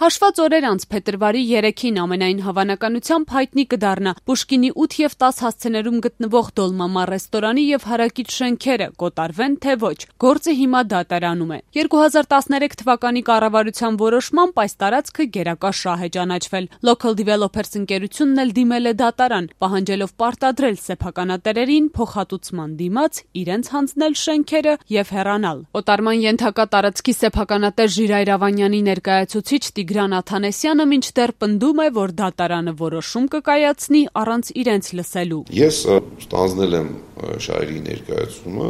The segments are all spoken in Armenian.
Հաշված օրեր անց փետրվարի 3-ին ամենայն հավանականությամբ հայտնի կդառնա Պուշկինի 8 եւ 10 հասցեներում գտնվող Դոլմամա ռեստորանի եւ հարակից շենքերը կոտարվեն, թե ոչ։ Գործը հիմա դատարանում է։ 2013 թվականի կառավարության որոշմամբ այս տարածքը գերակա շահ է ճանաչվել։ Local Developers ընկերությունն էլ դիմել է դատարան, պահանջելով պարտադրել սեփականատերերին փոխհատուցման դիմաց իրենց հանձնել շենքերը եւ հեռանալ։ Օտարման ենթակա տարածքի սեփականատեր Ժիրայր Ավանյանի ներկայացուցիչ Տիգրան Աթանեսյանը մինչդեռ պնդում է, որ դատարանը որոշում կկայացնի առանց իրենց լսելու։ Ես ստանձնել եմ շահերի ներկայացումը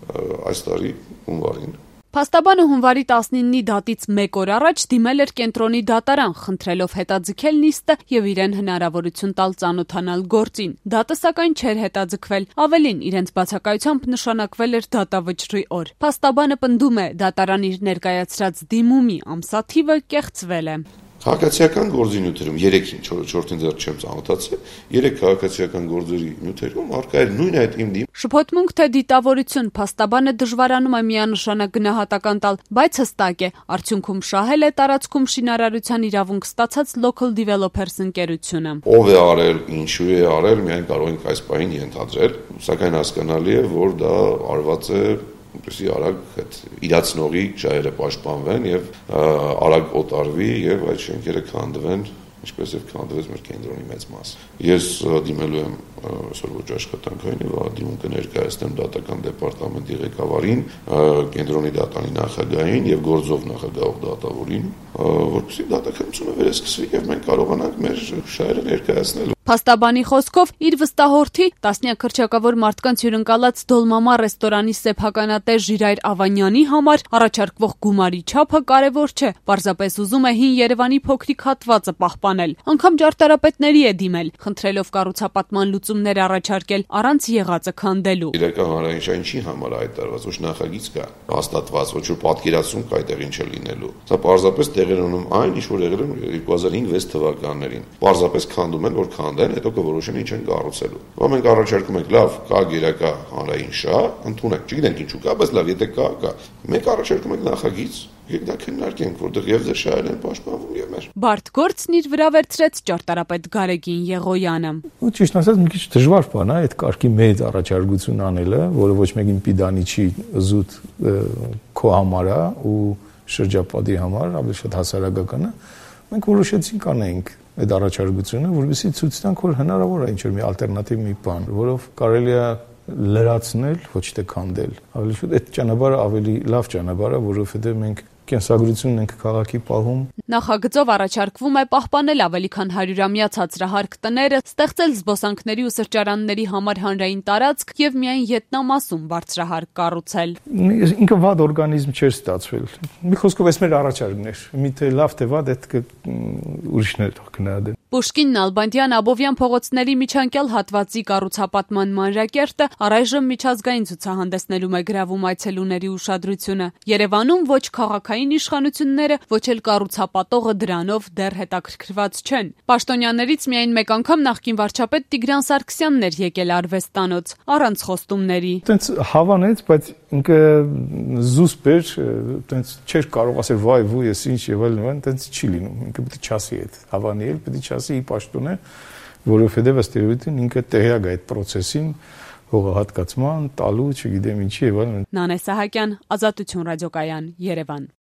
այս տարի հունվարին։ Փաստաբանը հունվարի 19-ի դատից մեկ օր առաջ դիմել էր կենտրոնի դատարան, խնդրելով հետաձգել նիստը եւ իրեն հնարավորություն տալ ծանոթանալ գործին։ Դատը սակայն չէր հետաձգվել, ավելին իրենց բացակայությամբ նշանակվել էր դատավճռի օր։ Փաստաբանը պնդում է, դատարան իր ներկայացրած դիմումի ամսաթիվը կեղծվել է։ Քաղաքացիական գործի նյութերում 3-ին 4-ին դեռ չեմ ծանոթացել, 3 քաղաքացիական գործերի նյութերում առկա էր նույն այդ իմ դիմ։ Շփոթմունք թե դիտավորություն, փաստաբանը դժվարանում է միանշանակ գնահատական տալ, բայց հստակ է, արդյունքում շահել է տարածքում շինարարության իրավունք ստացած Local Developers ընկերությունը։ Ով է արել, ինչու է արել, միայն կարող ենք այս պահին ենթադրել, սակայն հասկանալի է, որ դա արված է որպեսզի արագ այդ իրացնողի շահերը պաշտպանվեն եւ արագ օտարվի եւ այդ շենքերը քանդվեն, ինչպես եւ քանդվեց մեր կենտրոնի մեծ մասը։ Ես դիմելու եմ այսօր ոչ աշխատանքային եւ դիմում կներկայացնեմ դատական դեպարտամենտի ղեկավարին, կենտրոնի դատարանի նախագահին եւ գործող նախագահող դատավորին, որպեսզի դատականությունը վերսկսվի եւ մենք կարողանանք մեր շահերը ներկայացնել։ Փաստաբանի խոսքով իր վստահորդի տասնյակ հռչակավոր մարդկանց հյուրընկալած Դոլմամա ռեստորանի սեփականատեր Ժիրայր Ավանյանի համար առաջարկվող գումարի չափը կարևոր չէ, պարզապես ուզում է հին Երևանի փոքրիկ հատվածը պահպանել։ Անգամ ճարտարապետների է դիմել, խնդրելով կառուցապատման լուծումներ առաջարկել առանց եղածը քանդելու։ Իրական հանրային շահի համար այդ տարված ոչ նախագիծ կա, հաստատված, ոչ որ պատկերացում կա այդտեղին չլինելու։ Սա պարզապես տեղեր ունում այն, ինչ որ եղել է 2005-6 թվականներին։ Պարզապես քանդում են, որ քանդեն, հետո կորոշեն ինչ են կառուցելու։ Ո՞ւմ ենք առաջարկում ենք, լավ, կա գերակա հանրային շահ, ընդունենք, չգիտենք ինչու կա, բայց լավ, եթե կա։ Մենք առաջարկում ենք նախագիծ, եկեք դա քննարկենք, որտեղ եւ ձեր շահերն են պաշտպանվում եւ մեր։ Բարդ գործն իր վրա վերցրեց ճարտարապետ Գարեգին Եղոյանը։ Ու ճիշտ ասած, մի քիչ դժվար բան է այդ կարգի մեծ առաջարկություն անելը, որը ոչ մեկին պիտանի չի զուտ քո համար է ու շրջապատի համար, ավելի շատ հասարակական է։ Մենք որոշեցինք անենք այդ առաջարկությունը, որովհետեւ ցույց տանք, որ հնարավոր է ինչ-որ մի ալտերնատիվ մի բան, որով կարելի է լրացնել, ոչ թե քանդել։ Ավելի շուտ այդ ճանապարհը ավելի լավ ճանապարհ է, որովհետեւ մենք կենսագրությունն ենք քաղաքի պահում։ Նախագծով առաջարկվում է պահպանել ավելի քան 100-ամյա ցածրահարկ տները, ստեղծել զբոսանքների ու սրճարանների համար հանրային տարածք եւ միայն յետնամասում բարձրահարկ կառուցել։ Ինքը վատ օրգանիզմ չէր ստացվել։ Մի խոսքով էս մեր առաջարկն էր։ Միթե լավ թե վատ այդ ուրիշներ կնահատեն։ Պուշկին, Նալբանդյան, Աբովյան փողոցների միջանկյալ հատվածի կառուցապատման մանրակերտը առայժմ միջազգային ցուցահանդեսներում է գրավում այցելուների ուշադրությունը։ Երևանում ոչ քաղաքային իշխանությունները, ոչ էլ կառուցապատողը դրանով դեռ հետաքրքրված չեն։ Պաշտոնյաներից միայն մեկ անգամ նախկին վարչապետ Տիգրան Սարգսյանն էր եկել արվեստանոց, առանց խոստումների։ Տենց հավանեց, բայց ինքը զուսպ էր, տենց չէր կարող ասել վայ, ու ես ինչ եւ այլն, տենց չի լինում։ Ինքը պետք է չասի այդ հավանել, պետք է ասի պաշտոնը, որովհետեւ ըստ էության ինքը տեղյակ է այդ process-ին, հողահատկացման, տալու, չգիտեմ ինչի եւ այլն։ Նանե Սահակյան, Ազատություն ռադիոկայան, Երևան։